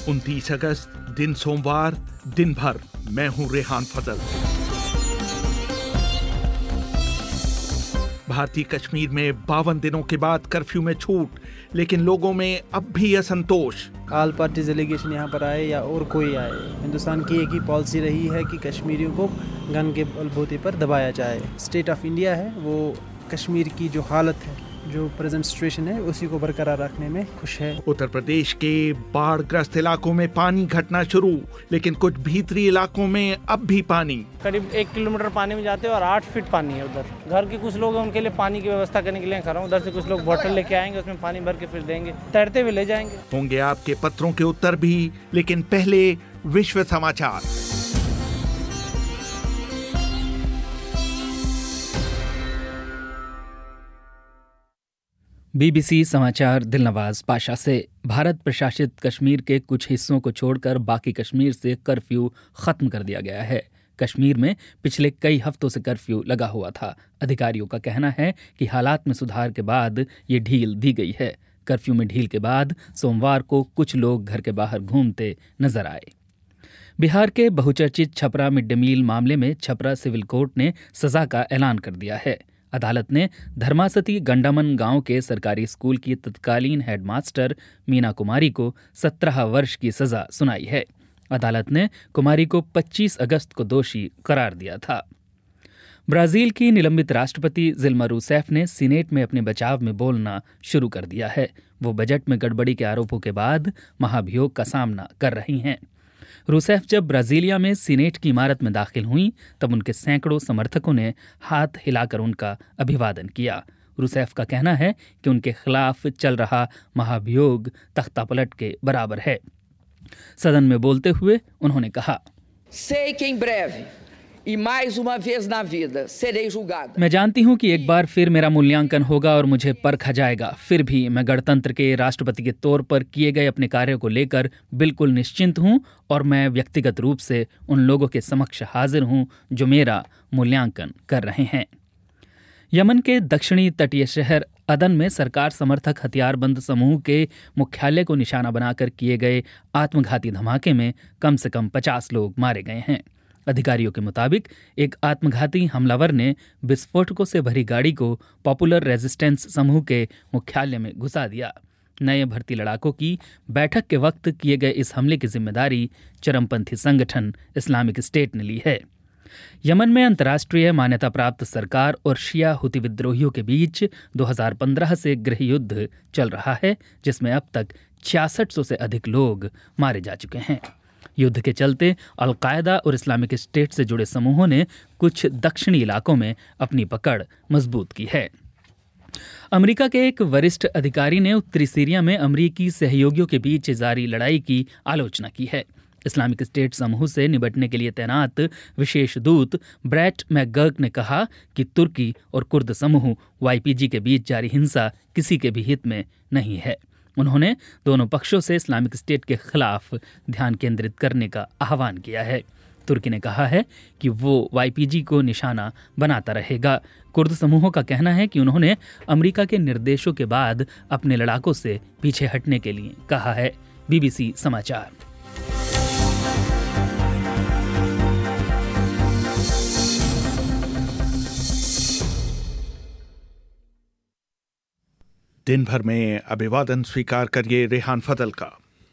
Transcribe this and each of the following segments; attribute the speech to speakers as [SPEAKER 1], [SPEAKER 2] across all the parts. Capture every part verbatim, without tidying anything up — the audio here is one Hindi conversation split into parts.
[SPEAKER 1] उनतीस अगस्त, दिन सोमवार, दिन भर। मैं हूं रेहान फजल। भारतीय कश्मीर में बावन दिनों के बाद कर्फ्यू में छूट, लेकिन लोगों में अब भी असंतोष।
[SPEAKER 2] ऑल पार्टी डेलीगेशन यहाँ पर आए या और कोई आए, हिंदुस्तान की एक ही पॉलिसी रही है कि कश्मीरियों को गन के बलबूते पर दबाया जाए। स्टेट ऑफ इंडिया है वो कश्मीर की जो हालत है, जो प्रेजेंट सिचुएशन है, उसी को बरकरार रखने में खुश है।
[SPEAKER 1] उत्तर प्रदेश के बाढ़ग्रस्त इलाकों में पानी घटना शुरू, लेकिन कुछ भीतरी इलाकों में अब भी पानी।
[SPEAKER 3] करीब एक किलोमीटर पानी में जाते हैं और आठ फीट पानी है उधर। घर के कुछ लोग हैं, उनके लिए पानी की व्यवस्था करने के लिए खड़ा हूं। उधर से कुछ लोग बोतल लेके आएंगे, उसमें पानी भर के फिर देंगे, तैरते हुए ले जाएंगे।
[SPEAKER 1] होंगे आपके पत्रों के उत्तर भी, लेकिन पहले विश्व समाचार।
[SPEAKER 4] बीबीसी समाचार दिलनवाज पाशा से। भारत प्रशासित कश्मीर के कुछ हिस्सों को छोड़कर बाकी कश्मीर से कर्फ्यू खत्म कर दिया गया है। कश्मीर में पिछले कई हफ्तों से कर्फ्यू लगा हुआ था। अधिकारियों का कहना है कि हालात में सुधार के बाद ये ढील दी गई है। कर्फ्यू में ढील के बाद सोमवार को कुछ लोग घर के बाहर घूमते नजर आए। बिहार के बहुचर्चित छपरा मिड डे मील मामले में छपरा सिविल कोर्ट ने सजा का ऐलान कर दिया है। अदालत ने धर्मासती गंडामन गांव के सरकारी स्कूल की तत्कालीन हेडमास्टर मीना कुमारी को सत्रह वर्ष की सजा सुनाई है। अदालत ने कुमारी को पच्चीस अगस्त को दोषी करार दिया था। ब्राजील की निलंबित राष्ट्रपति जिल्मा रूसेफ ने सीनेट में अपने बचाव में बोलना शुरू कर दिया है। वो बजट में गड़बड़ी के आरोपों के बाद महाभियोग का सामना कर रही हैं। रूसेफ जब ब्राजीलिया में सीनेट की इमारत में दाखिल हुई तब उनके सैकड़ों समर्थकों ने हाथ हिलाकर उनका अभिवादन किया। रूसेफ का कहना है कि उनके खिलाफ चल रहा महाभियोग तख्तापलट के बराबर है। सदन में बोलते हुए उन्होंने कहा,
[SPEAKER 5] Sei que em breve e mais uma vez na vida serei julgada.
[SPEAKER 4] मैं जानती हूँ कि एक बार फिर मेरा मूल्यांकन होगा और मुझे परखा जाएगा। फिर भी मैं गणतंत्र के राष्ट्रपति के तौर पर किए गए अपने कार्यों को लेकर बिल्कुल निश्चिंत हूँ और मैं व्यक्तिगत रूप से उन लोगों के समक्ष हाजिर हूँ जो मेरा मूल्यांकन कर रहे हैं। यमन के दक्षिणी तटीय शहर अदन में सरकार समर्थक हथियारबंद समूह के मुख्यालय को निशाना बनाकर किए गए आत्मघाती धमाके में कम से कम पचास लोग मारे गए हैं। अधिकारियों के मुताबिक एक आत्मघाती हमलावर ने विस्फोटकों से भरी गाड़ी को पॉपुलर रेजिस्टेंस समूह के मुख्यालय में घुसा दिया। नए भर्ती लड़ाकों की बैठक के वक्त किए गए इस हमले की जिम्मेदारी चरमपंथी संगठन इस्लामिक स्टेट ने ली है। यमन में अंतर्राष्ट्रीय मान्यता प्राप्त सरकार और शिया हुती विद्रोहियों के बीच दो हज़ार पंद्रह से गृह युद्ध चल रहा है, जिसमें अब तक छियासठ सौ से अधिक लोग मारे जा चुके हैं। युद्ध के चलते अल-कायदा और इस्लामिक स्टेट से जुड़े समूहों ने कुछ दक्षिणी इलाकों में अपनी पकड़ मजबूत की है। अमेरिका के एक वरिष्ठ अधिकारी ने उत्तरी सीरिया में अमेरिकी सहयोगियों के बीच जारी लड़ाई की आलोचना की है। इस्लामिक स्टेट समूह से निपटने के लिए तैनात विशेष दूत ब्रैट मैकगर्क ने कहा कि तुर्की और कुर्द समूह वाईपीजी के बीच जारी हिंसा किसी के भी हित में नहीं है। उन्होंने दोनों पक्षों से इस्लामिक स्टेट के खिलाफ ध्यान केंद्रित करने का आह्वान किया है। तुर्की ने कहा है कि वो वाईपीजी को निशाना बनाता रहेगा। कुर्द समूहों का कहना है कि उन्होंने अमेरिका के निर्देशों के बाद अपने लड़ाकों से पीछे हटने के लिए कहा है। बीबीसी समाचार।
[SPEAKER 1] दिन भर में अभिवादन स्वीकार करिए रेहान फजल का।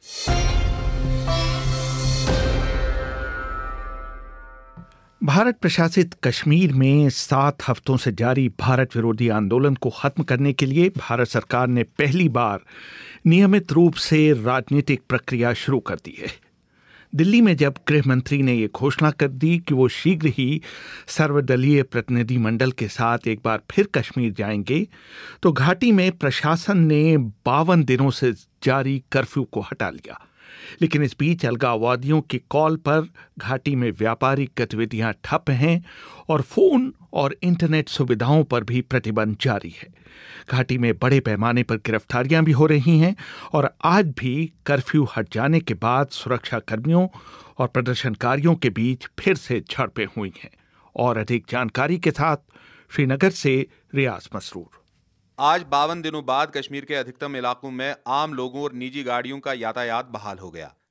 [SPEAKER 1] भारत प्रशासित कश्मीर में सात हफ्तों से जारी भारत विरोधी आंदोलन को खत्म करने के लिए भारत सरकार ने पहली बार नियमित रूप से राजनीतिक प्रक्रिया शुरू कर दी है। दिल्ली में जब गृह मंत्री ने ये घोषणा कर दी कि वो शीघ्र ही सर्वदलीय प्रतिनिधि मंडल के साथ एक बार फिर कश्मीर जाएंगे, तो घाटी में प्रशासन ने बावन दिनों से जारी कर्फ्यू को हटा लिया। लेकिन इस बीच अलगाववादियों की कॉल पर घाटी में व्यापारिक गतिविधियां ठप हैं और फोन और इंटरनेट सुविधाओं पर भी प्रतिबंध जारी है। घाटी में बड़े पैमाने पर गिरफ्तारियां भी हो रही हैं और आज भी कर्फ्यू हट जाने के बाद सुरक्षा कर्मियों और प्रदर्शनकारियों के बीच फिर से झड़पें हुई हैं। और अधिक जानकारी के साथ श्रीनगर से रियाज मसरूर।
[SPEAKER 6] आज बावन दिनों बाद कश्मीर के अधिकतम इलाकों में आम लोगों और निजी गाड़ियों का यातायात बहाल हो गया।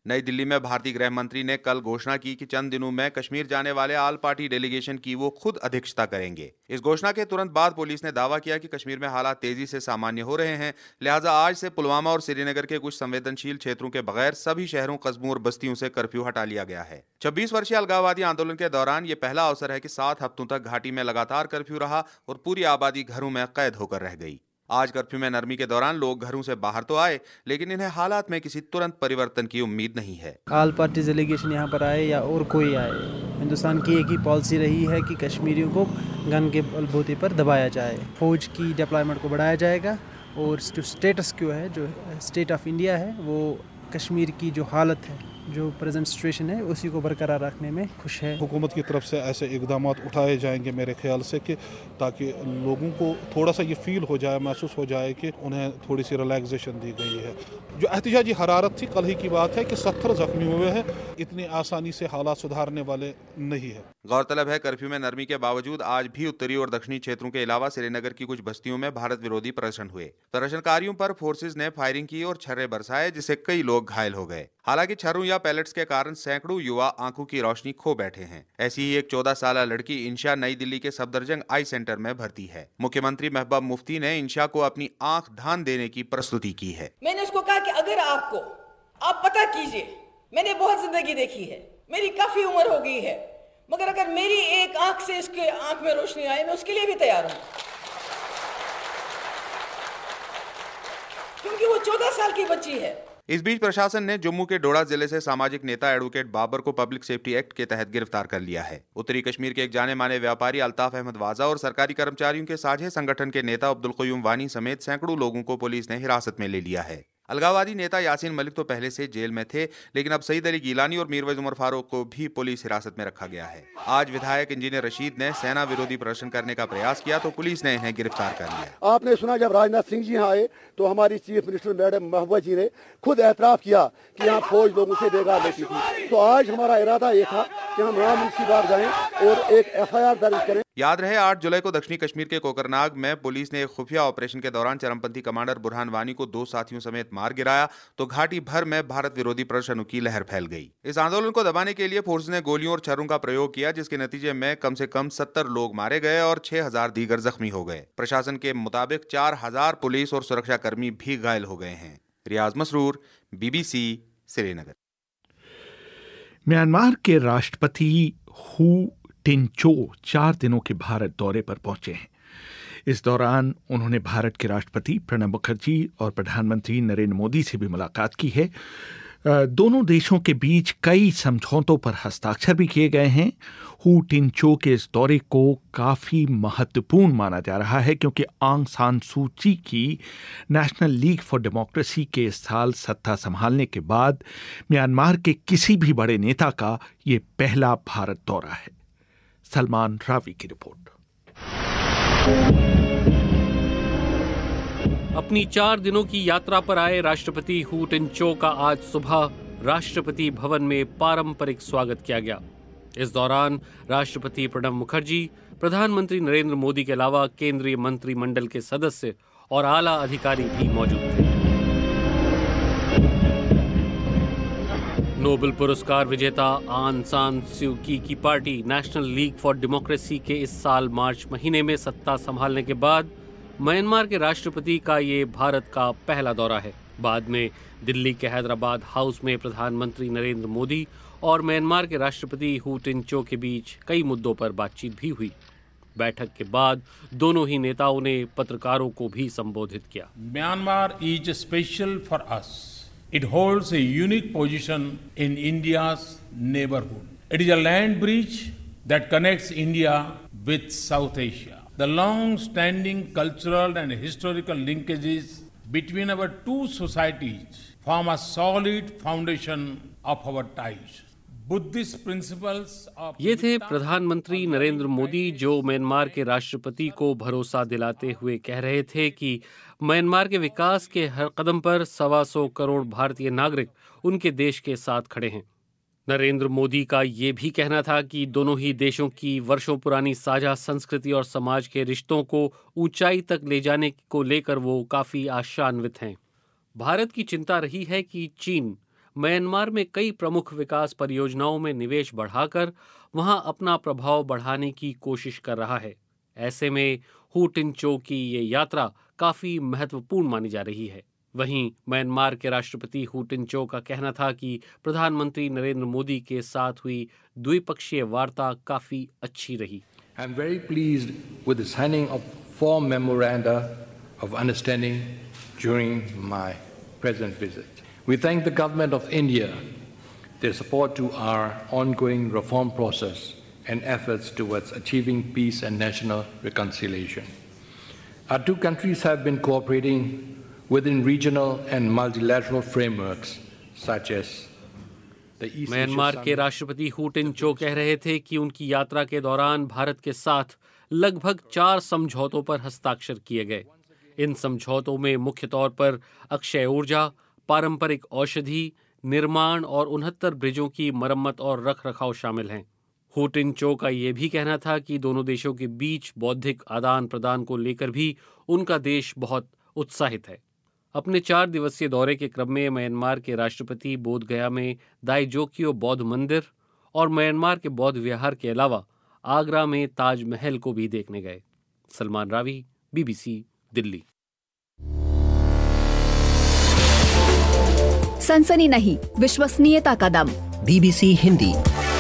[SPEAKER 6] नई दिल्ली में भारतीय गृह मंत्री ने कल घोषणा की कि चंद दिनों में कश्मीर जाने वाले ऑल पार्टी डेलीगेशन की वो खुद अध्यक्षता करेंगे। इस घोषणा के तुरंत बाद पुलिस ने दावा किया कि कश्मीर में हालात तेजी से सामान्य हो रहे हैं, लिहाजा आज से पुलवामा और श्रीनगर के कुछ संवेदनशील क्षेत्रों के बगैर सभी शहरों, कस्बों और बस्तियों से कर्फ्यू हटा लिया गया है। छब्बीस वर्षीय अलगाववादी आंदोलन के दौरान ये पहला अवसर है कि सात हफ्तों तक घाटी में लगातार कर्फ्यू रहा और पूरी आबादी घरों में कैद होकर रह गई। आज कर्फ्यू में नरमी के दौरान लोग घरों से बाहर तो आए, लेकिन इन्हें हालात में किसी तुरंत परिवर्तन की उम्मीद नहीं है।
[SPEAKER 2] ऑल पार्टी डेलीगेशन यहाँ पर आए या और कोई आए, हिंदुस्तान की एक ही पॉलिसी रही है कि कश्मीरियों को गन के बलबूते पर दबाया जाए। फौज की डिप्लॉयमेंट को बढ़ाया जाएगा और जो स्टेटस क्यो है, जो स्टेट ऑफ इंडिया है, वो कश्मीर की जो हालत है, जो प्रेजेंट सिचुएशन है, उसी को बरकरार रखने में खुश है।
[SPEAKER 7] हुकूमत की तरफ से ऐसे इकदाम उठाए जाएंगे मेरे ख्याल से कि ताकि लोगों को थोड़ा सा ये फील हो जाए, महसूस हो जाए कि उन्हें थोड़ी सी रिलैक्सेशन दी गई है। जो एहतिजाजी हरारत थी, कल ही की बात है कि सत्तर जख्मी हुए हैं, इतनी आसानी से हालात सुधारने वाले नहीं है।
[SPEAKER 6] गौरतलब है कर्फ्यू में नरमी के बावजूद आज भी उत्तरी और दक्षिणी क्षेत्रों के अलावा श्रीनगर की कुछ बस्तियों में भारत विरोधी प्रदर्शन हुए। प्रदर्शनकारियों पर फोर्सेज ने फायरिंग की और छर्रे बरसाए, जिससे कई लोग घायल हो गए। हालांकि छर्रों या पैलेट्स के कारण सैकड़ों युवा आंखों की रोशनी खो बैठे हैं। ऐसी ही एक चौदह साल लड़की इंशा नई दिल्ली के सफदरजंग आई सेंटर में भर्ती है। मुख्यमंत्री महबूबा मुफ्ती ने इंशा को अपनी आंख दान देने की प्रस्तुति की है।
[SPEAKER 8] मैंने उसको कहा कि अगर आपको आप पता कीजिए, मैंने बहुत जिंदगी देखी है, मेरी काफी उम्र हो गई है, मगर अगर मेरी एक आंख से इसके आंख में रोशनी आए, मैं उसके लिए भी तैयार हूं, क्योंकि वो चौदह साल की बच्ची है।
[SPEAKER 6] इस बीच प्रशासन ने जम्मू के डोडा जिले से सामाजिक नेता एडवोकेट बाबर को पब्लिक सेफ्टी एक्ट के तहत गिरफ्तार कर लिया है। उत्तरी कश्मीर के एक जाने माने व्यापारी अल्ताफ अहमद वाजा और सरकारी कर्मचारियों के साझे संगठन के नेता अब्दुल क़य्यूम वानी समेत सैकड़ों लोगों को पुलिस ने हिरासत में ले लिया है। अलगाववादी नेता यासीन मलिक तो पहले से जेल में थे, लेकिन अब सईद अली गिलानी और मीरवैज उमर फारूक को भी पुलिस हिरासत में रखा गया है। आज विधायक इंजीनियर रशीद ने सेना विरोधी प्रदर्शन करने का प्रयास किया तो पुलिस ने इन्हें गिरफ्तार कर लिया।
[SPEAKER 9] आपने सुना जब राजनाथ सिंह जी यहाँ आए तो हमारी chief minister madam Mehbooba ji ने खुद एतराफ किया कि यहाँ फौज लोगों से बेगार लेती थी। तो आज हमारा इरादा ये था कि हम राम मुंशीबाग जाएं और एक एफ आई आर दर्ज करें।
[SPEAKER 6] याद रहे आठ जुलाई को दक्षिणी कश्मीर के कोकरनाग में पुलिस ने एक खुफिया ऑपरेशन के दौरान चरमपंथी कमांडर बुरहान वानी को दो साथियों समेत मार गिराया तो घाटी भर में भारत विरोधी प्रदर्शनों की लहर फैल गई। इस आंदोलन को दबाने के लिए फोर्स ने गोलियों और छर्रों का प्रयोग किया, जिसके नतीजे में कम से कम सत्तर लोग मारे गए और छह हजार दीगर जख्मी हो गए। प्रशासन के मुताबिक चार हजार पुलिस और सुरक्षा कर्मी भी घायल हो गए हैं। रियाज मसरूर, बीबीसी, श्रीनगर।
[SPEAKER 1] म्यांमार के राष्ट्रपति हू टिनचो चार दिनों के भारत दौरे पर पहुंचे हैं। इस दौरान उन्होंने भारत के राष्ट्रपति प्रणब मुखर्जी और प्रधानमंत्री नरेंद्र मोदी से भी मुलाकात की है। दोनों देशों के बीच कई समझौतों पर हस्ताक्षर भी किए गए हैं। हू टिनचो के इस दौरे को काफ़ी महत्वपूर्ण माना जा रहा है क्योंकि आंग सान सू की की नेशनल लीग फॉर डेमोक्रेसी के इस साल सत्ता संभालने के बाद म्यांमार के किसी भी बड़े नेता का ये पहला भारत दौरा है। सलमान रावी की रिपोर्ट।
[SPEAKER 10] अपनी चार दिनों की यात्रा पर आए राष्ट्रपति हू टिनचो का आज सुबह राष्ट्रपति भवन में पारंपरिक स्वागत किया गया। इस दौरान राष्ट्रपति प्रणब मुखर्जी, प्रधानमंत्री नरेंद्र मोदी के अलावा केंद्रीय मंत्रिमंडल के सदस्य और आला अधिकारी भी मौजूद थे। नोबेल पुरस्कार विजेता आंग सान सू की की party National League for Democracy के इस साल मार्च महीने में सत्ता संभालने के बाद म्यांमार के राष्ट्रपति का ये भारत का पहला दौरा है। बाद में दिल्ली के हैदराबाद हाउस में प्रधानमंत्री नरेंद्र मोदी और म्यांमार के राष्ट्रपति हू टिनचो के बीच कई मुद्दों पर बातचीत भी हुई। बैठक के बाद दोनों ही नेताओं ने पत्रकारों को भी संबोधित किया।
[SPEAKER 11] Myanmar is special for us. It holds a unique position in India's neighborhood. It is a land bridge that connects India with South Asia. The long-standing cultural and historical linkages between our two societies form a solid foundation of our ties. Buddhist principles of
[SPEAKER 10] ये थे प्रधानमंत्री नरेंद्र मोदी जो म्यांमार के राष्ट्रपति को भरोसा दिलाते हुए कह रहे थे कि म्यांमार के विकास के हर कदम पर सवा सौ करोड़ भारतीय नागरिक उनके देश के साथ खड़े हैं। नरेंद्र मोदी का ये भी कहना था कि दोनों ही देशों की वर्षों पुरानी साझा संस्कृति और समाज के रिश्तों को ऊंचाई तक ले जाने को लेकर वो काफी आशान्वित हैं। भारत की चिंता रही है कि चीन म्यांमार में कई प्रमुख विकास परियोजनाओं में निवेश बढ़ाकर वहां अपना प्रभाव बढ़ाने की कोशिश कर रहा है। ऐसे में हू टिन चो की ये यात्रा काफी महत्वपूर्ण मानी जा रही है। वहीं म्यांमार के राष्ट्रपति हू टिन चो का कहना था कि प्रधानमंत्री नरेंद्र मोदी के साथ हुई द्विपक्षीय वार्ता काफी अच्छी रही।
[SPEAKER 12] I am very pleased with the signing of four memoranda of understanding during my present visit. We thank the government of India, their support to our ongoing reform process and efforts towards achieving peace and national reconciliation. Our two countries have been cooperating within regional and multilateral frameworks such as
[SPEAKER 10] Myanmar के राष्ट्रपति हू टिन चो कह रहे थे कि उनकी यात्रा के दौरान भारत के साथ लगभग चार समझौतों पर हस्ताक्षर किए गए। इन समझौतों में मुख्य तौर पर अक्षय ऊर्जा, पारंपरिक औषधि, निर्माण और उनहत्तर ब्रिजों की मरम्मत और रख रखाव शामिल हैं। हू टिन चो का ये भी कहना था कि दोनों देशों के बीच बौद्धिक आदान प्रदान को लेकर भी उनका देश बहुत उत्साहित है। अपने चार दिवसीय दौरे के क्रम में म्यांमार के राष्ट्रपति बोधगया में दाइजोक्यो बौद्ध मंदिर और म्यांमार के बौद्ध विहार के अलावा आगरा में ताजमहल को भी देखने गए। सलमान रावी, बीबीसी, दिल्ली।
[SPEAKER 13] सनसनी नहीं, विश्वसनीयता का दम।
[SPEAKER 14] बीबीसी हिंदी।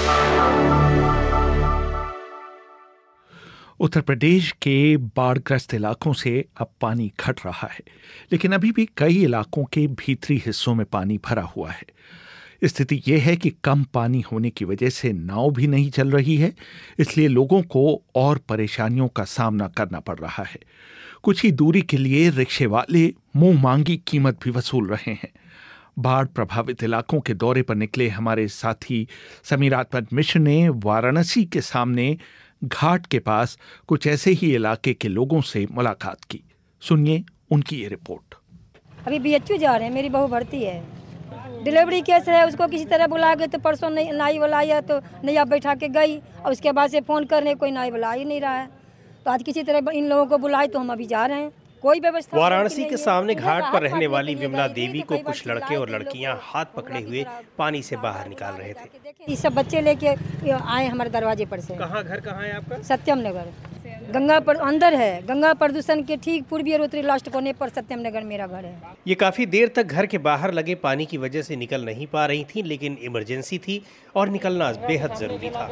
[SPEAKER 1] उत्तर प्रदेश के बाढ़ग्रस्त इलाकों से अब पानी घट रहा है, लेकिन अभी भी कई इलाकों के भीतरी हिस्सों में पानी भरा हुआ है। स्थिति यह है कि कम पानी होने की वजह से नाव भी नहीं चल रही है, इसलिए लोगों को और परेशानियों का सामना करना पड़ रहा है। कुछ ही दूरी के लिए रिक्शे वाले मुंह मांगी कीमत भी वसूल रहे हैं। बाढ़ प्रभावित इलाकों के दौरे पर निकले हमारे साथी समीर आत्मद मिश्र ने वाराणसी के सामने घाट के पास कुछ ऐसे ही इलाके के लोगों से मुलाकात की। सुनिए उनकी ये रिपोर्ट।
[SPEAKER 15] अभी बीएचयू जा रहे हैं, मेरी बहू भर्ती है। डिलीवरी केस है, उसको किसी तरह बुला गए तो परसों नहीं नाई बुलाई तो नैया बैठा के गई और उसके बाद से फ़ोन करने कोई नाई बुला ही नहीं रहा है। तो आज किसी तरह इन लोगों को बुलाए तो हम अभी जा रहे हैं। कोई व्यवस्था।
[SPEAKER 2] वाराणसी के सामने घाट पर रहने वाली विमला देवी को कुछ लड़के और लड़कियां हाथ पकड़े हुए पानी से बाहर निकाल रहे थे।
[SPEAKER 15] ये सब बच्चे लेके आए हमारे दरवाजे पर से।
[SPEAKER 2] कहाँ घर कहाँ है आपका?
[SPEAKER 15] सत्यम नगर। गंगा पर अंदर है, गंगा प्रदूषण के ठीक पूर्वी और उत्तरी लास्ट कोने पर सत्यम नगर मेरा घर है।
[SPEAKER 2] ये काफी देर तक घर के बाहर लगे पानी की वजह से निकल नहीं पा रही थी, लेकिन इमरजेंसी थी और निकलना बेहद जरूरी था।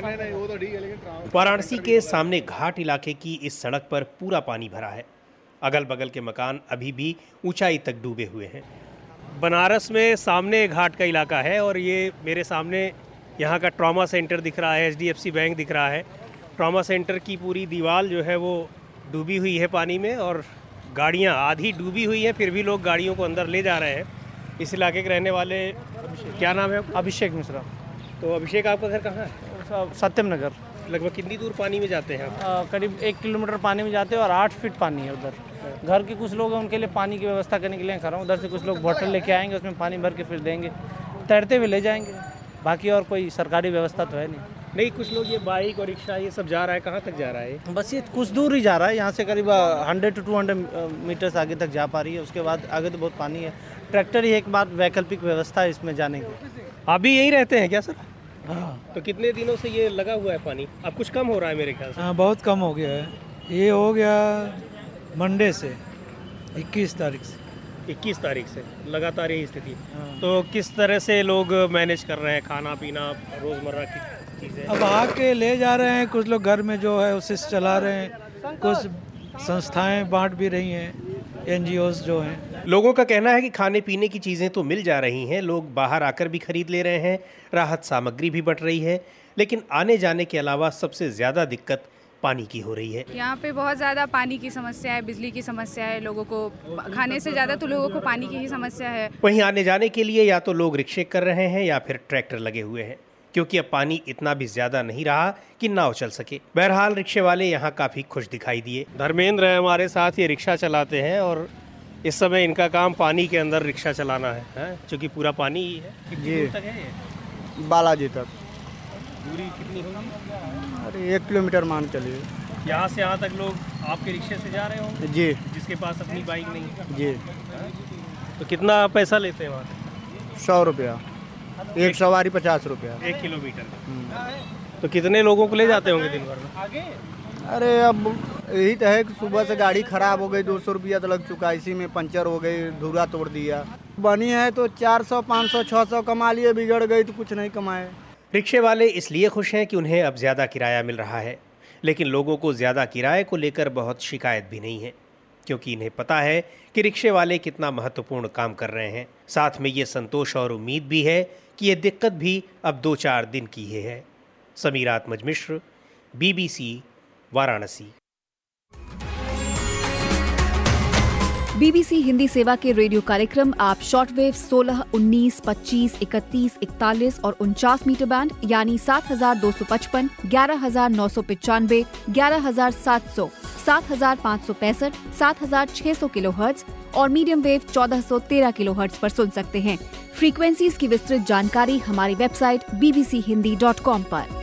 [SPEAKER 2] वाराणसी के सामने घाट इलाके की इस सड़क पर पूरा पानी भरा है। अगल बगल के मकान अभी भी ऊंचाई तक डूबे हुए हैं। बनारस में सामने घाट का इलाका है और ये मेरे सामने यहाँ का ट्रॉमा सेंटर दिख रहा है, एचडीएफसी बैंक दिख रहा है। ट्रॉमा सेंटर की पूरी दीवार जो है वो डूबी हुई है पानी में और गाड़ियाँ आधी डूबी हुई हैं, फिर भी लोग गाड़ियों को अंदर ले जा रहे हैं। इस इलाके के रहने वाले, क्या नाम है?
[SPEAKER 3] अभिषेक मिश्रा।
[SPEAKER 2] तो अभिषेक, आपका घर कहाँ है?
[SPEAKER 3] सत्यम नगर।
[SPEAKER 2] लगभग कितनी दूर पानी में जाते हैं आप?
[SPEAKER 3] करीब एक किलोमीटर पानी में जाते हैं और आठ फीट पानी है उधर। घर के कुछ लोग हैं, उनके लिए पानी की व्यवस्था करने के लिए खड़ा हूँ। उधर से कुछ लोग बोतल लेके आएंगे, उसमें पानी भर के फिर देंगे, तैरते हुए ले जाएंगे। बाकी और कोई सरकारी व्यवस्था तो है नहीं।
[SPEAKER 2] नहीं, कुछ लोग ये बाइक और रिक्शा ये सब जा रहा है। कहाँ तक जा रहा है?
[SPEAKER 3] बस ये कुछ दूर ही जा रहा है, यहाँ से करीब hundred to two hundred metres आगे तक जा पा रही है। उसके बाद आगे तो बहुत पानी है। ट्रैक्टर ही एक बार वैकल्पिक व्यवस्था है इसमें जाने की।
[SPEAKER 2] आप भी यहीं रहते हैं क्या सर? हाँ। तो कितने दिनों से ये लगा हुआ है पानी? अब कुछ कम हो रहा है मेरे ख्याल से।
[SPEAKER 16] हाँ, बहुत कम हो गया है। ये हो गया मंडे से, इक्कीस तारीख से।
[SPEAKER 2] इक्कीस तारीख से लगातार यही स्थिति। तो किस तरह से लोग मैनेज कर रहे हैं खाना पीना, रोज़मर्रा की चीज़ें?
[SPEAKER 16] अब आके ले जा रहे हैं, कुछ लोग घर में जो है उसे चला रहे हैं, कुछ संस्थाएं बांट भी रही हैं, एनजीओज जो हैं।
[SPEAKER 2] लोगों का कहना है कि खाने पीने की चीज़ें तो मिल जा रही हैं, लोग बाहर आकर भी खरीद ले रहे हैं, राहत सामग्री भी बट रही है, लेकिन आने जाने के अलावा सबसे ज़्यादा दिक्कत पानी की हो रही है।
[SPEAKER 17] यहाँ पे बहुत ज़्यादा पानी की समस्या है, बिजली की समस्या है, लोगों को खाने से ज़्यादा तो लोगों को पानी की ही समस्या है।
[SPEAKER 2] वहीं आने जाने के लिए या तो लोग रिक्शे कर रहे हैं या फिर ट्रैक्टर लगे हुए हैं, क्योंकि अब पानी इतना भी ज़्यादा नहीं रहा कि नाव चल सके। बहरहाल रिक्शे वाले यहाँ काफ़ी खुश दिखाई दिए। धर्मेंद्र है हमारे साथ, ये रिक्शा चलाते हैं और इस समय इनका काम पानी के अंदर रिक्शा चलाना है, है? क्योंकि पूरा पानी ही है। कितनी दूर तक है ये?
[SPEAKER 18] बालाजी तक।
[SPEAKER 2] दूरी कितनी होगी?
[SPEAKER 18] अरे एक किलोमीटर मान चलिए।
[SPEAKER 2] यहाँ से यहाँ तक लोग आपके रिक्शे से जा रहे होंगे?
[SPEAKER 18] जी।
[SPEAKER 2] जिसके पास अपनी बाइक नहीं?
[SPEAKER 18] जी।
[SPEAKER 2] तो कितना पैसा लेते हैं वहाँ?
[SPEAKER 18] सौ रुपया, एक सवारी पचास रुपया
[SPEAKER 14] एक किलोमीटर। तो कितने लोगों को ले जाते होंगे दिन भर में?
[SPEAKER 18] अरे अब यही तो है कि सुबह से गाड़ी खराब हो गई, दो सौ रुपया तो लग चुका, इसी में पंचर हो गई, धुरा तोड़ दिया। बनी है तो चार सौ पाँच सौ छः सौ कमा लिए, बिगड़ गई तो कुछ नहीं कमाए।
[SPEAKER 14] रिक्शे वाले इसलिए खुश हैं कि उन्हें अब ज़्यादा किराया मिल रहा है, लेकिन लोगों को ज़्यादा किराए को लेकर बहुत शिकायत भी नहीं है, क्योंकि इन्हें पता है कि रिक्शे वाले कितना महत्वपूर्ण काम कर रहे हैं। साथ में ये संतोष और उम्मीद भी है कि ये दिक्कत भी अब दो चार दिन की ही है। समीर आत्मज मिश्र, बीबीसी, वाराणसी।
[SPEAKER 13] बीबीसी हिंदी सेवा के रेडियो कार्यक्रम आप शॉर्टवेव सोलह, उन्नीस, पच्चीस, इकतीस, इकतालीस और उनचास मीटर बैंड यानी सात हजार दो सौ पचपन, ग्यारह हजार नौ सौ पिचानवे, ग्यारह हजार सात सौ, सात हजार पाँच सौ पैंसठ, सात हजार छह सौ किलो हर्ट्ज और मीडियम वेव चौदह सौ तेरह किलो हर्ट्ज पर सुन सकते हैं। फ्रीक्वेंसीज की विस्तृत जानकारी हमारी website B B C Hindi dot com पर।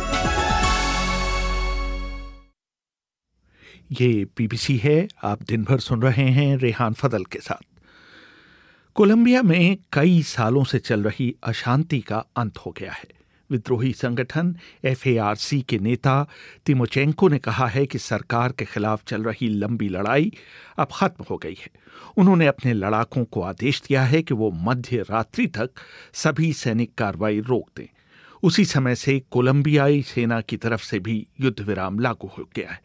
[SPEAKER 1] ये बीबीसी है, आप दिन भर सुन रहे हैं रेहान फदल के साथ। कोलंबिया में कई सालों से चल रही अशांति का अंत हो गया है। विद्रोही संगठन एफ ए आर सी के नेता तिमोचेंको ने कहा है कि सरकार के खिलाफ चल रही लंबी लड़ाई अब खत्म हो गई है। उन्होंने अपने लड़ाकों को आदेश दिया है कि वो मध्य रात्रि तक सभी सैनिक कार्रवाई रोक दें। उसी समय से कोलंबियाई सेना की तरफ से भी युद्ध विराम लागू हो गया है।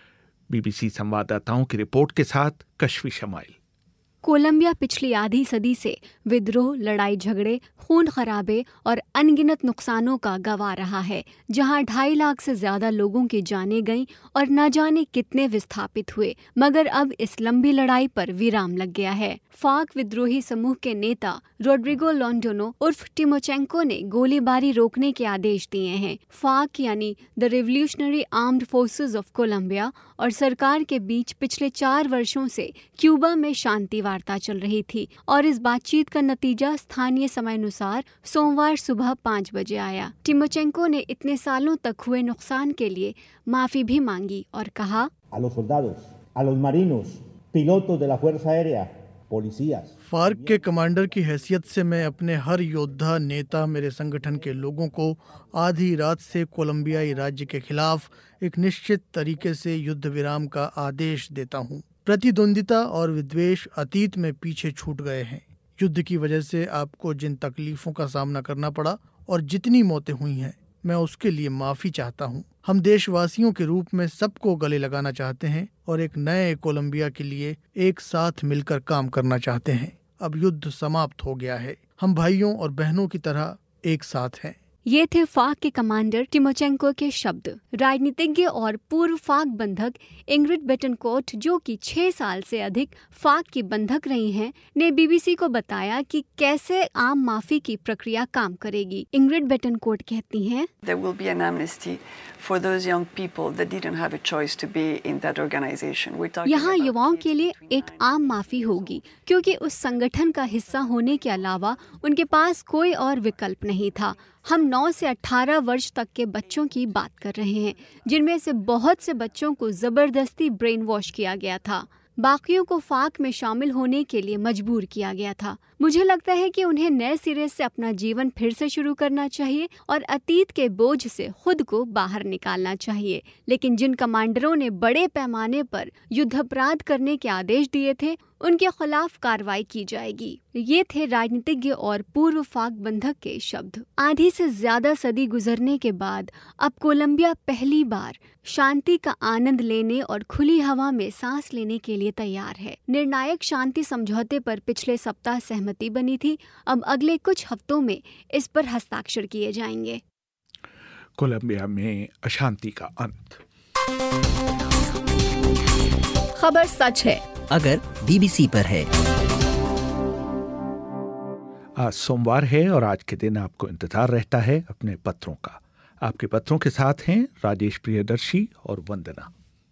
[SPEAKER 1] बीबीसी संवाददाताओं की रिपोर्ट के साथ कश्वी शमाइल।
[SPEAKER 19] कोलंबिया पिछली आधी सदी से विद्रोह, लड़ाई झगड़े, खून खराबे और अनगिनत नुकसानों का गवाह रहा है, जहां ढाई लाख से ज्यादा लोगों की जानें गईं और न जाने कितने विस्थापित हुए। मगर अब इस लंबी लड़ाई पर विराम लग गया है। फार्क विद्रोही समूह के नेता रोड्रिगो लॉन्डोनो उर्फ टिमोचेंको ने गोलीबारी रोकने के आदेश दिए हैं। फार्क यानी the Revolutionary Armed Forces of Colombia और सरकार के बीच पिछले चार वर्षों से क्यूबा में शांति वार्ता चल रही थी और इस बातचीत का नतीजा स्थानीय समय अनुसार सोमवार सुबह पाँच बजे आया। टिमोचेंको ने इतने सालों तक हुए नुकसान के लिए माफी भी मांगी और कहा,
[SPEAKER 20] a los soldados, a los marinos, pilotos de la fuerza aérea, policías।
[SPEAKER 21] फार्क के कमांडर की हैसियत से मैं अपने हर योद्धा, नेता, मेरे संगठन के लोगों को आधी रात से कोलंबियाई राज्य के खिलाफ एक निश्चित तरीके से युद्ध विराम का आदेश देता हूं। प्रतिद्वंदिता और विद्वेष अतीत में पीछे छूट गए हैं। युद्ध की वजह से आपको जिन तकलीफों का सामना करना पड़ा और जितनी मौतें हुई हैं, मैं उसके लिए माफी चाहता हूं। हम देशवासियों के रूप में सबको गले लगाना चाहते हैं और एक नए कोलंबिया के लिए एक साथ मिलकर काम करना चाहते हैं। अब युद्ध समाप्त हो गया है। हम भाइयों और बहनों की तरह एक साथ हैं।
[SPEAKER 19] ये थे फार्क के कमांडर टिमोचेंको के शब्द। राजनीतिज्ञ और पूर्व फार्क बंधक इंग्रिड बेटनकोर्ट, जो कि छह साल से अधिक फार्क की बंधक रही हैं, ने बीबीसी को बताया कि कैसे आम माफी की प्रक्रिया काम करेगी। इंग्रिड बेटनकोर्ट कहती हैं,
[SPEAKER 22] There will be an amnesty for those young people that didn't have a choice to be in that organization. We're talking
[SPEAKER 19] यहाँ युवाओं के लिए एक आम माफी होगी, क्योंकि उस संगठन का हिस्सा होने के अलावा उनके पास कोई और विकल्प नहीं था। हम नौ से अठारह वर्ष तक के बच्चों की बात कर रहे हैं, जिनमें से बहुत से बच्चों को जबरदस्ती ब्रेन वॉश किया गया था। बाकियों को फार्क में शामिल होने के लिए मजबूर किया गया था। मुझे लगता है कि उन्हें नए सिरे से अपना जीवन फिर से शुरू करना चाहिए और अतीत के बोझ से खुद को बाहर निकालना चाहिए। लेकिन जिन कमांडरों ने बड़े पैमाने पर युद्धापराध करने के आदेश दिए थे, उनके खिलाफ कार्रवाई की जाएगी। ये थे राजनीतिज्ञ और पूर्व फार्क बंधक के शब्द। आधी से ज्यादा सदी गुजरने के बाद अब कोलंबिया पहली बार शांति का आनंद लेने और खुली हवा में सांस लेने के लिए तैयार है। निर्णायक शांति समझौते पर पिछले सप्ताह सहमति बनी थी। अब अगले कुछ हफ्तों में इस पर हस्ताक्षर किए जाएंगे।
[SPEAKER 1] कोलंबिया में अशांति का अंत।
[SPEAKER 13] खबर सच है
[SPEAKER 23] अगर बीबीसी पर है।
[SPEAKER 1] आज सोमवार है और आज के दिन आपको इंतजार रहता है अपने पत्रों का। आपके पत्रों के साथ हैं राजेश प्रियदर्शी और वंदना।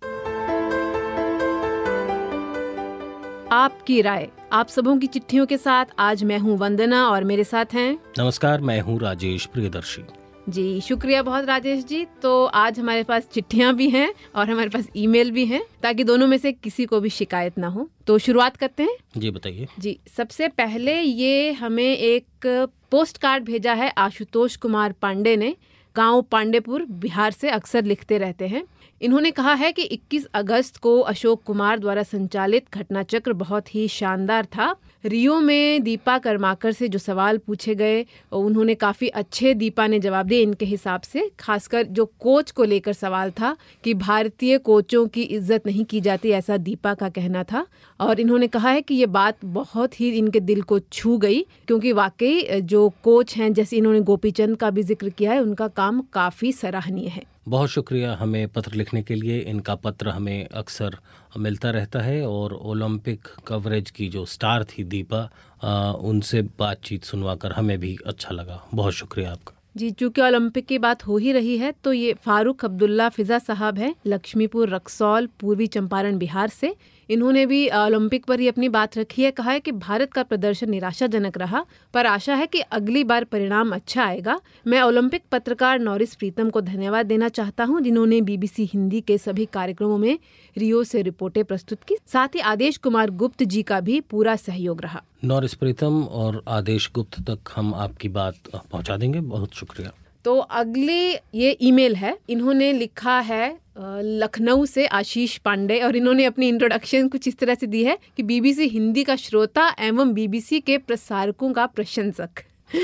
[SPEAKER 24] आपकी राय, आप सबों की चिट्ठियों के साथ आज मैं हूं वंदना और मेरे साथ हैं।
[SPEAKER 10] नमस्कार, मैं हूं राजेश प्रियदर्शी।
[SPEAKER 24] जी शुक्रिया बहुत राजेश जी। तो आज हमारे पास चिट्ठियां भी हैं और हमारे पास ईमेल भी हैं, ताकि दोनों में से किसी को भी शिकायत ना हो। तो शुरुआत करते हैं।
[SPEAKER 10] जी बताइए।
[SPEAKER 24] जी सबसे पहले ये हमें एक पोस्ट कार्ड भेजा है आशुतोष कुमार पांडे ने, गांव पांडेपुर बिहार से, अक्सर लिखते रहते हैं। इन्होंने कहा है कि इक्कीस अगस्त को अशोक कुमार द्वारा संचालित घटनाचक्र बहुत ही शानदार था। रियो में दीपा कर्माकर से जो सवाल पूछे गए उन्होंने काफ़ी अच्छे दीपा ने जवाब दिए इनके हिसाब से। खासकर जो कोच को लेकर सवाल था कि भारतीय कोचों की इज्जत नहीं की जाती, ऐसा दीपा का कहना था। और इन्होंने कहा है कि ये बात बहुत ही इनके दिल को छू गई, क्योंकि वाकई जो कोच हैं, जैसे इन्होंने गोपीचंद का भी जिक्र किया है, उनका काम काफ़ी सराहनीय है।
[SPEAKER 10] बहुत शुक्रिया हमें पत्र लिखने के लिए। इनका पत्र हमें अक्सर मिलता रहता है और ओलंपिक कवरेज की जो स्टार थी दीपा, आ, उनसे बातचीत सुनवाकर हमें भी अच्छा लगा। बहुत शुक्रिया आपका।
[SPEAKER 24] जी चूँकि ओलंपिक की बात हो ही रही है, तो ये फारूक अब्दुल्ला फिजा साहब हैं, लक्ष्मीपुर रक्सौल पूर्वी चंपारण बिहार से। इन्होंने भी ओलंपिक पर ही अपनी बात रखी है। कहा है कि भारत का प्रदर्शन निराशाजनक रहा, पर आशा है कि अगली बार परिणाम अच्छा आएगा। मैं ओलंपिक पत्रकार नॉरिस प्रीतम को धन्यवाद देना चाहता हूं, जिन्होंने बीबीसी हिंदी के सभी कार्यक्रमों में रियो से रिपोर्टें प्रस्तुत की। साथ ही आदेश कुमार गुप्त जी का भी पूरा सहयोग रहा।
[SPEAKER 10] नॉरिस प्रीतम और आदेश गुप्त तक हम आपकी बात पहुँचा देंगे। बहुत शुक्रिया।
[SPEAKER 24] तो अगले ये ईमेल है, इन्होंने लिखा है लखनऊ से आशीष पांडे, और इन्होंने अपनी इंट्रोडक्शन कुछ इस तरह से दी है कि बीबीसी हिंदी का श्रोता एवं बीबीसी के प्रसारकों का प्रशंसक।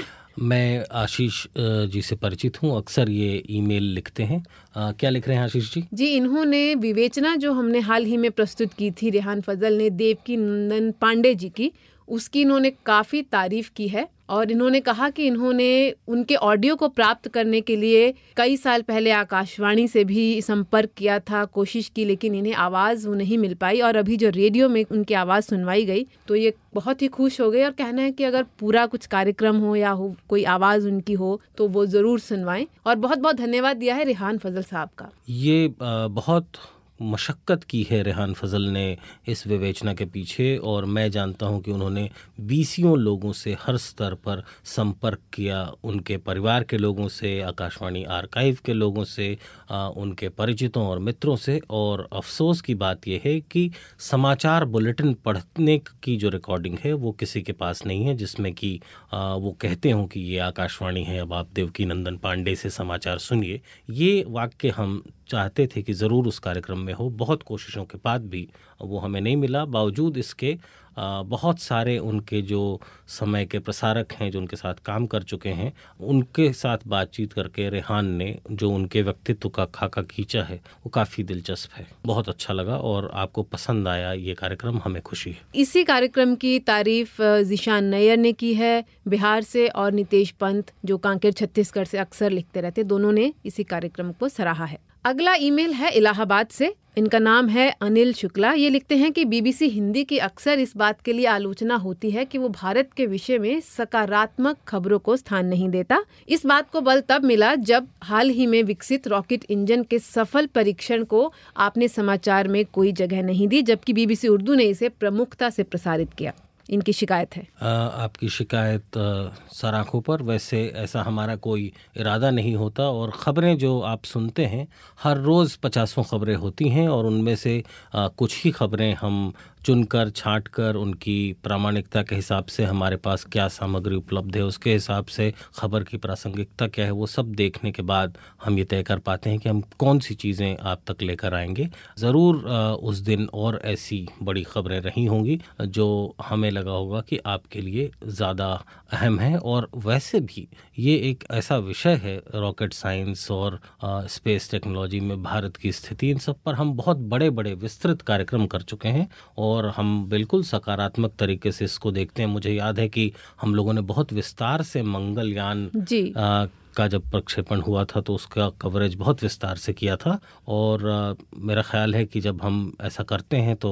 [SPEAKER 10] मैं आशीष जी से परिचित हूँ, अक्सर ये ईमेल लिखते हैं। आ, क्या लिख रहे हैं आशीष जी?
[SPEAKER 24] जी इन्होंने विवेचना जो हमने हाल ही में प्रस्तुत की थी रेहान फजल ने देवकी नंदन पांडे जी की, उसकी इन्होंने काफ़ी तारीफ की है। और इन्होंने कहा कि इन्होंने उनके ऑडियो को प्राप्त करने के लिए कई साल पहले आकाशवाणी से भी संपर्क किया था, कोशिश की, लेकिन इन्हें आवाज़ वो नहीं मिल पाई। और अभी जो रेडियो में उनकी आवाज़ सुनवाई गई तो ये बहुत ही खुश हो गए और कहना है कि अगर पूरा कुछ कार्यक्रम हो या हो कोई आवाज़ उनकी हो तो वो ज़रूर सुनवाएं। और बहुत बहुत धन्यवाद दिया है रेहान फजल साहब का।
[SPEAKER 10] ये बहुत मशक्क़त की है रेहान फजल ने इस विवेचना के पीछे, और मैं जानता हूं कि उन्होंने बीसियों लोगों से हर स्तर पर संपर्क किया, उनके परिवार के लोगों से, आकाशवाणी आर्काइव के लोगों से, आ, उनके परिचितों और मित्रों से। और अफसोस की बात यह है कि समाचार बुलेटिन पढ़ने की जो रिकॉर्डिंग है वो किसी के पास नहीं है, जिसमें कि आ, वो कहते हों कि ये आकाशवाणी है, अब आप देवकी नंदन पांडे से समाचार सुनिए। ये वाक्य हम चाहते थे कि ज़रूर उस कार्यक्रम में हो, बहुत कोशिशों के बाद भी वो हमें नहीं मिला। बावजूद इसके आ, बहुत सारे उनके जो समय के प्रसारक हैं जो उनके साथ काम कर चुके हैं, उनके साथ बातचीत करके रेहान ने जो उनके व्यक्तित्व का खाका खींचा है वो काफ़ी दिलचस्प है। बहुत अच्छा लगा और आपको पसंद आया ये कार्यक्रम, हमें खुशी है।
[SPEAKER 24] इसी कार्यक्रम की तारीफ जिशान नैयर ने की है बिहार से, और नितेश पंत जो कांकेर छत्तीसगढ़ से अक्सर लिखते रहते, दोनों ने इसी कार्यक्रम को सराहा है। अगला ईमेल है इलाहाबाद से, इनका नाम है अनिल शुक्ला। ये लिखते हैं कि बीबीसी हिंदी की अक्सर इस बात के लिए आलोचना होती है कि वो भारत के विषय में सकारात्मक खबरों को स्थान नहीं देता। इस बात को बल तब मिला जब हाल ही में विकसित रॉकेट इंजन के सफल परीक्षण को आपने समाचार में कोई जगह नहीं दी, जबकि बीबीसी उर्दू ने इसे प्रमुखता से प्रसारित किया। इनकी शिकायत है।
[SPEAKER 10] आ, आपकी शिकायत सराखों पर। वैसे ऐसा हमारा कोई इरादा नहीं होता, और ख़बरें जो आप सुनते हैं हर रोज़ पचासों ख़बरें होती हैं, और उनमें से आ, कुछ ही ख़बरें हम चुनकर छांट कर उनकी प्रामाणिकता के हिसाब से, हमारे पास क्या सामग्री उपलब्ध है उसके हिसाब से, खबर की प्रासंगिकता क्या है, वो सब देखने के बाद हम ये तय कर पाते हैं कि हम कौन सी चीज़ें आप तक लेकर आएंगे। ज़रूर उस दिन और ऐसी बड़ी खबरें रही होंगी जो हमें लगा होगा कि आपके लिए ज़्यादा अहम है। और वैसे भी ये एक ऐसा विषय है, रॉकेट साइंस और आ, स्पेस टेक्नोलॉजी में भारत की स्थिति, इन सब पर हम बहुत बड़े बड़े विस्तृत कार्यक्रम कर चुके हैं और हम बिल्कुल सकारात्मक तरीके से इसको देखते हैं। मुझे याद है कि हम लोगों ने बहुत विस्तार से मंगलयान आ, का जब प्रक्षेपण हुआ था तो उसका कवरेज बहुत विस्तार से किया था, और आ, मेरा ख्याल है कि जब हम ऐसा करते हैं तो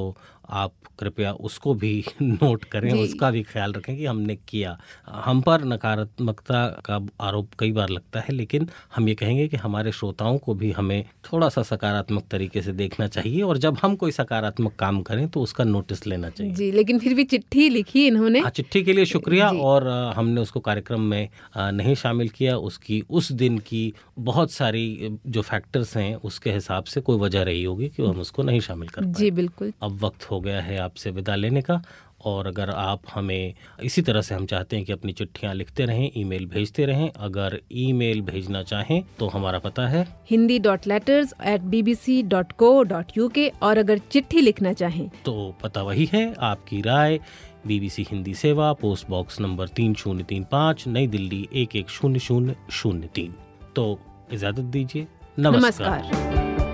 [SPEAKER 4] आप कृपया उसको भी नोट करें, उसका भी ख्याल रखें कि हमने किया। हम पर नकारात्मकता का आरोप कई बार लगता है, लेकिन हम ये कहेंगे कि हमारे श्रोताओं को भी हमें थोड़ा सा सकारात्मक तरीके से देखना चाहिए, और जब हम कोई सकारात्मक काम करें तो उसका नोटिस लेना चाहिए।
[SPEAKER 24] जी, लेकिन फिर भी चिट्ठी लिखी इन्होंने।
[SPEAKER 4] हाँ, चिट्ठी के लिए शुक्रिया। और हमने उसको कार्यक्रम में नहीं शामिल किया, उसकी उस दिन की बहुत सारी जो फैक्टर्स हैं उसके हिसाब से कोई वजह रही होगी कि हम उसको नहीं शामिल कर पाए।
[SPEAKER 24] जी बिल्कुल।
[SPEAKER 4] अब वक्त हो गया है आपसे विदा लेने का, और अगर आप हमें इसी तरह से, हम चाहते हैं कि अपनी चिट्ठियां लिखते रहें, ईमेल भेजते रहें। अगर ईमेल भेजना चाहें तो हमारा पता है
[SPEAKER 24] Hindi dot letters at B B C dot co dot U K, और अगर चिट्ठी लिखना चाहें तो
[SPEAKER 4] पता वही है, आपकी राय, बीबीसी हिंदी सेवा, पोस्ट बॉक्स नंबर तीन शून्य तीन पाँच, नई दिल्ली एक एक शून्य शून्य शून्य तीन। तो इजाजत दीजिए, नमस्कार, नमस्कार।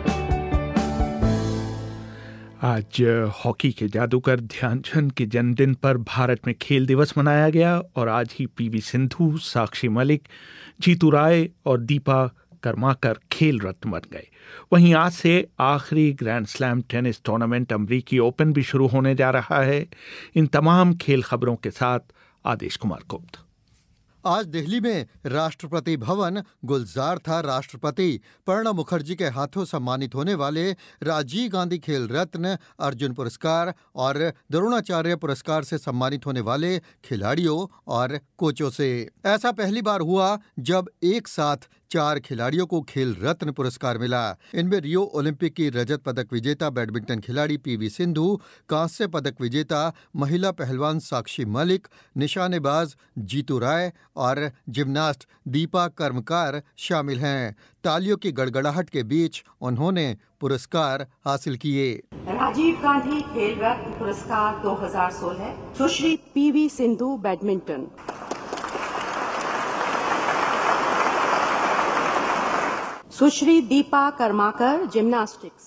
[SPEAKER 1] आज हॉकी के जादूगर ध्यानचंद के जन्मदिन पर भारत में खेल दिवस मनाया गया, और आज ही पीवी सिंधु, साक्षी मलिक, जीतू राय और दीपा कर्माकर खेल रत्न बन गए। वहीं आज से आखिरी ग्रैंड स्लैम टेनिस टूर्नामेंट अमरीकी ओपन भी शुरू होने जा रहा है। इन तमाम खेल खबरों के साथ आदेश कुमार गुप्ता।
[SPEAKER 5] आज दिल्ली में राष्ट्रपति भवन गुलजार था राष्ट्रपति प्रणब मुखर्जी के हाथों सम्मानित होने वाले राजीव गांधी खेल रत्न, अर्जुन पुरस्कार और द्रोणाचार्य पुरस्कार से सम्मानित होने वाले खिलाड़ियों और कोचों से। ऐसा पहली बार हुआ जब एक साथ चार खिलाड़ियों को खेल रत्न पुरस्कार मिला। इनमें रियो ओलंपिक की रजत पदक विजेता बैडमिंटन खिलाड़ी पीवी सिंधु, कांस्य पदक विजेता महिला पहलवान साक्षी मलिक, निशानेबाज जीतू राय और जिम्नास्ट दीपा कर्मकार शामिल हैं। तालियों की गड़गड़ाहट के बीच उन्होंने पुरस्कार हासिल किए।
[SPEAKER 7] राजीव गांधी खेल रत्न पुरस्कार दो हज़ार सोलह सुश्री पीवी सिंधु बैडमिंटन, सुश्री दीपा कर्माकर जिम्नास्टिक्स,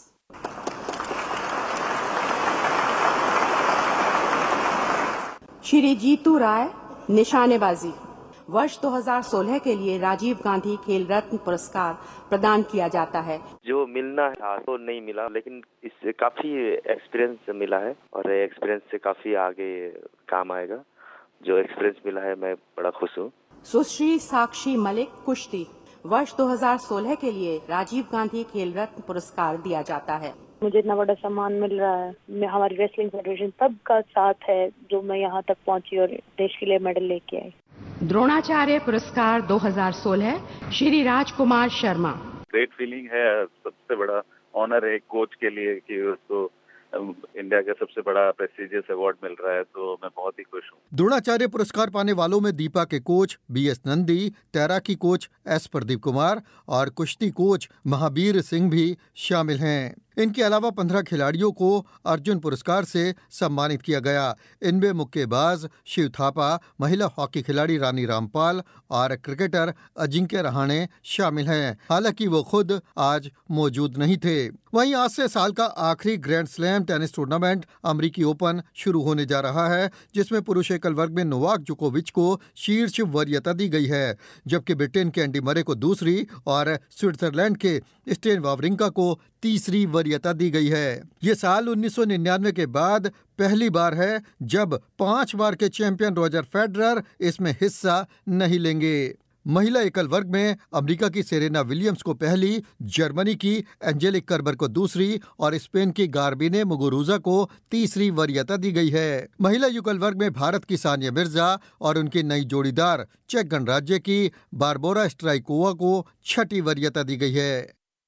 [SPEAKER 7] श्री जीतू राय निशानेबाजी। वर्ष दो हज़ार सोलह के लिए राजीव गांधी खेल रत्न पुरस्कार प्रदान किया जाता है।
[SPEAKER 8] जो मिलना था तो नहीं मिला, लेकिन इससे काफी एक्सपीरियंस मिला है और एक्सपीरियंस से काफी आगे काम आएगा। जो एक्सपीरियंस मिला है मैं बड़ा खुश हूँ।
[SPEAKER 7] सुश्री साक्षी मलिक कुश्ती। वर्ष दो हज़ार सोलह के लिए राजीव गांधी खेल रत्न पुरस्कार दिया जाता है।
[SPEAKER 25] मुझे इतना बड़ा सम्मान मिल रहा है, मैं हमारी रेसलिंग फेडरेशन सबका साथ है जो मैं यहाँ तक पहुँची और देश के लिए मेडल लेके आई।
[SPEAKER 7] द्रोणाचार्य पुरस्कार दो हज़ार सोलह श्री राजकुमार शर्मा।
[SPEAKER 26] ग्रेट फीलिंग है, सबसे बड़ा ऑनर है कोच के लिए कि उसको इंडिया का सबसे बड़ा प्रेस्टिजियस अवार्ड मिल रहा है, तो मैं बहुत ही खुश हूँ।
[SPEAKER 5] द्रोणाचार्य पुरस्कार पाने वालों में दीपा के कोच बी एस नंदी, तैराकी कोच एस प्रदीप कुमार और कुश्ती कोच महावीर सिंह भी शामिल हैं। इनके अलावा पंद्रह खिलाड़ियों को अर्जुन पुरस्कार से सम्मानित किया गया। इनमें मुक्केबाज शिव थापा, महिला हॉकी खिलाड़ी रानी रामपाल और क्रिकेटर अजिंक्य रहाणे शामिल हैं। हालांकि वो खुद आज मौजूद नहीं थे। वहीं आज से साल का आखिरी ग्रैंड स्लैम टेनिस टूर्नामेंट अमरीकी ओपन शुरू होने जा रहा है, जिसमें पुरुष एकल वर्ग में नोवाक जोकोविच को शीर्ष वरीयता दी गई है, जबकि ब्रिटेन के एंडी मरे को दूसरी और स्विट्जरलैंड के स्टेन वावरिंका को तीसरी वरीयता दी गई है। ये साल उन्नीस सौ निन्यानवे के बाद पहली बार है जब पांच बार के चैंपियन रॉजर फेडरर इसमें हिस्सा नहीं लेंगे। महिला एकल वर्ग में अमेरिका की सेरेना विलियम्स को पहली, जर्मनी की एंजेलिक कर्बर को दूसरी और स्पेन की गार्बिने मुगुरुजा को तीसरी वरीयता दी गई है। महिला युगल वर्ग में भारत की सानिया मिर्जा और उनकी नई जोड़ीदार चेक गणराज्य की बारबोरा स्ट्राइकोवा को छठी वरीयता दी गई है।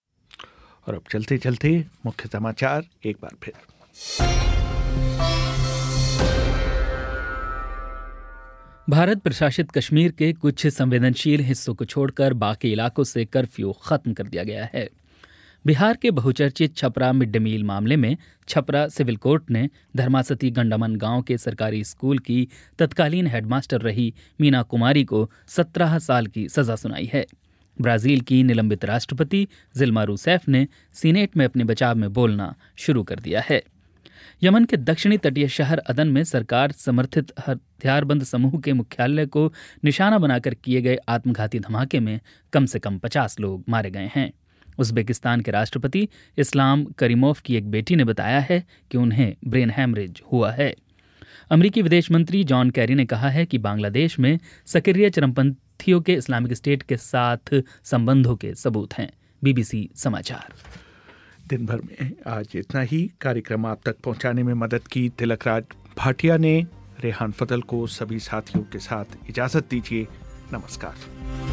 [SPEAKER 1] और अब चलते चलते मुख्य समाचार एक बार फिर।
[SPEAKER 27] भारत प्रशासित कश्मीर के कुछ संवेदनशील हिस्सों को छोड़कर बाकी इलाकों से कर्फ्यू खत्म कर दिया गया है। बिहार के बहुचर्चित छपरा मिड डे मील मामले में छपरा सिविल कोर्ट ने धर्मासती गंडामन गांव के सरकारी स्कूल की तत्कालीन हेडमास्टर रही मीना कुमारी को सत्रह साल की सजा सुनाई है। ब्राजील की निलंबित राष्ट्रपति जिल्मा रूसैफ ने सीनेट में अपने बचाव में बोलना शुरू कर दिया है। यमन के दक्षिणी तटीय शहर अदन में सरकार समर्थित हथियारबंद समूह के मुख्यालय को निशाना बनाकर किए गए आत्मघाती धमाके में कम से कम पचास लोग मारे गए हैं। उज़्बेकिस्तान के राष्ट्रपति इस्लाम करीमोव की एक बेटी ने बताया है कि उन्हें ब्रेन हैमरेज हुआ है। अमेरिकी विदेश मंत्री जॉन कैरी ने कहा है कि बांग्लादेश में सक्रिय चरमपंथियों के इस्लामिक स्टेट के साथ संबंधों के सबूत हैं। बीबीसी समाचार।
[SPEAKER 1] दिन भर में आज इतना ही। कार्यक्रम आप तक पहुंचाने में मदद की तिलकराज भाटिया ने। रेहान फजल को सभी साथियों के साथ इजाजत दीजिए। नमस्कार।